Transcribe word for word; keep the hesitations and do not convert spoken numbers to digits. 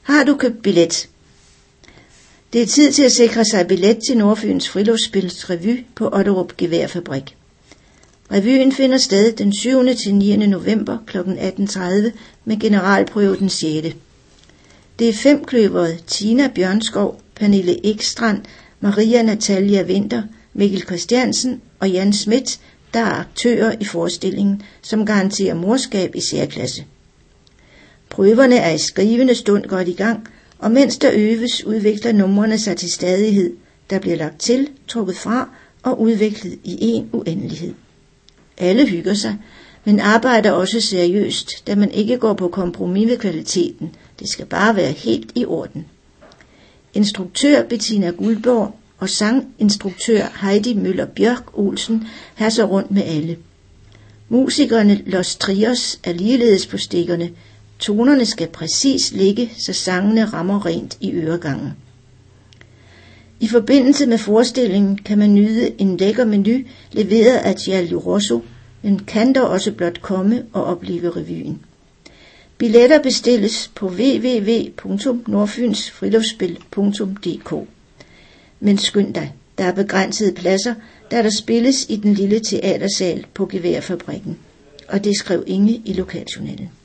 Har du købt billet? Det er tid til at sikre sig billet til Nordfyns Friluftsspils revy på Otterup Geværfabrik. Revyen finder sted den syvende til niende november kl. atten tredive med generalprøve den sjette. Det er femkløveret Tina Bjørnskov, Pernille Ekstrand, Maria Natalia Winther, Mikkel Christiansen og Jan Schmidt, der er aktører i forestillingen, som garanterer morskab i særklasse. Prøverne er i skrivende stund godt i gang, og mens der øves, udvikler numrene sig til stadighed, der bliver lagt til, trukket fra og udviklet i en uendelighed. Alle hygger sig, men arbejder også seriøst, da man ikke går på kompromis med kvaliteten. Det skal bare være helt i orden. Instruktør Bettina Guldborg og sanginstruktør Heidi Møller Bjørk Olsen hasser rundt med alle. Musikerne Los Trios er ligeledes på stikkerne. Tonerne skal præcis ligge, så sangene rammer rent i øregangen. I forbindelse med forestillingen kan man nyde en lækker menu leveret af Giallo Rosso, men kan dog også blot komme og opleve revyen. Billetter bestilles på w w w punktum nordfynsfriluftsspil punktum d k. Men skynd dig, der er begrænsede pladser, da der spilles i den lille teatersal på Geværfabrikken. Og det skrev Inge i Lokaljournalen.